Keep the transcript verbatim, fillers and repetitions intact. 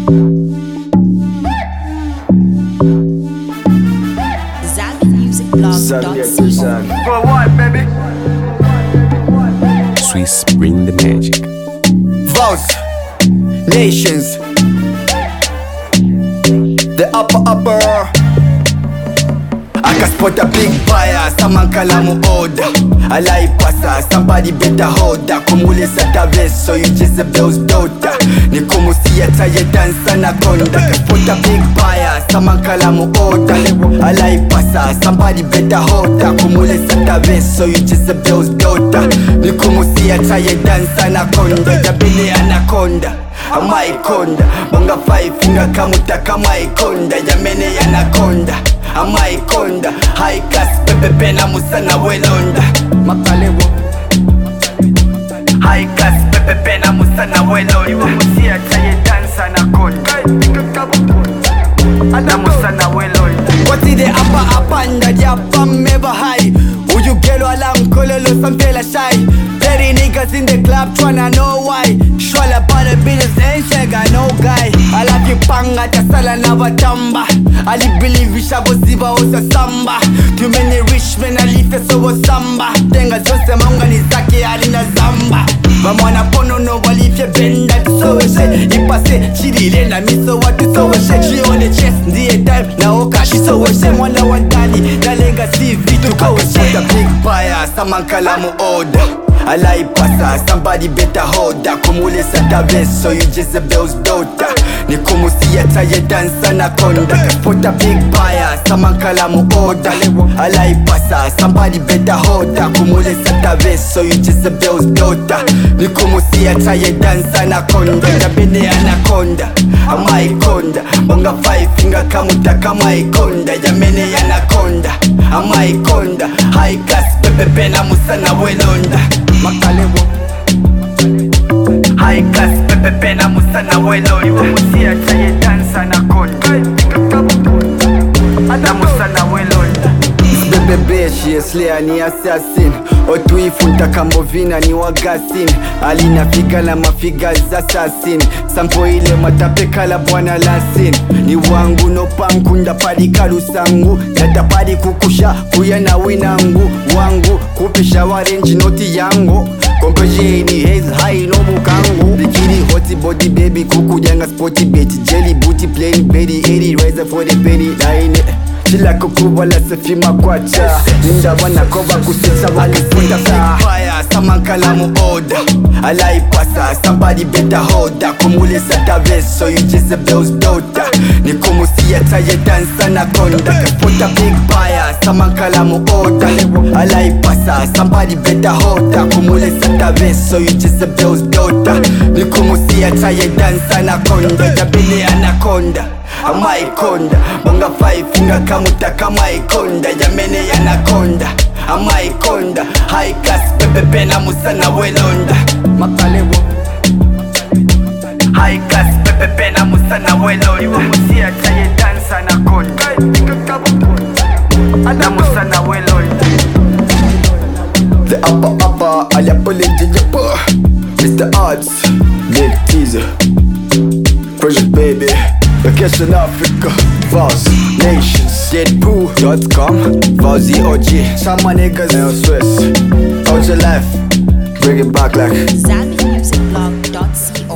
For what, baby? Swiss bring the magic. Vows, nations, the upper upper. I can spot a big fire, someone kalamu order. I like pasa, somebody better hold that. Kumule satave, so you Jezebel's daughter. Ni kumusia taye dansa na konda. Can spot a big fire, someone kalamu order. I like pasa, somebody better hold that. Kumule satave, so you Jezebel's daughter. Ni kumusia taye dansa na konda. Jabele anaconda, amaikonda. Bonga five finger kamuta kama ikonda. Yamene anaconda, amaikonda. High class pepe pena musana welonda. Makalewo high class pepe pena musana welonda. Musia chaye dansa na konda. Ana musana welonda. What is the upper upanda? Japam meva high. Uyu gelo alam kololo samtela shy. Dirty niggas in the club tryna know why. Shwala bada business ain't shega no guy. I like you panga tasala na watamba. I believe we shall ziva osa samba. Too many rich men I leave so was samba. Tenga jose monga ni zake alina zamba. Mamwana pono no walifye benda so we say. Ipase chidile na miso watu so we say. She on the chest ndiye time na oka she so we say. Mwana wandani na lenga si vitu ko we say. Put a big fire samankala mu order. I like pasa, somebody better hold that. Kumule satave, so you Jezebel's daughter. Ni kumusia taye dansa na konda. Put a big fire, samankala mu order. I like pasa, somebody better hold that. Kumule satave, so you Jezebel's daughter. Ni kumusia taye dansa na konda. Jabene anaconda, amaikonda. Bonga five finger kamuta kama ikonda. Yamene anaconda, amaikonda. High class pepe pena musana welonda. Makalewo high class pepe pena musana welonda. Musia chaye dansa na konda. Ana musana welonda. Bebe she slayer ni assassin. Otuifunta kamovina ni wagasin. Alina figa na mafiga za assassin. Sampo ile matapeka la bwana lasin. Ni wangu no pankunda padi kalusangu. Yata padi kukusha kuya na winangu. Wangu kupisha warenji noti yangu. Kompeje ni haze high no mukangu. Bikini hoti body baby kuku janga sporty betty. Jelly booty plain baby eighty razor for the penny line. Chila kukuba la sefi makwacha. Ninda wana kova kusisa walifuta sa. Fire samankala mu order. I like pasa, somebody better hold that. Kumule satave, so you Jezebel's daughter. Ni kumusia taye dansa na konda. Put a big fire samankala mu order. I like pasa, somebody better hold that. Kumule satave, so you Jezebel's daughter. Ni kumusia taye dansa na konda. Jabele anaconda, amaikonda. Bonga five finger kamuta kama ikonda. Yamene anaconda, amaikonda. High class pepe pena musana welonda. Makalewo high class pepe pena musana welonda. Musia chaye dansa na konda. Ana musana welonda. The upper upper alapology yapper. Mister Odds, Big Teaser, Project Baby, Vacation Africa, Vows, Nations, Deadpool dot com, Vowsy O G, some my niggas, Neo Swiss, out your life, bring it back like Zambi Music Blog dot co.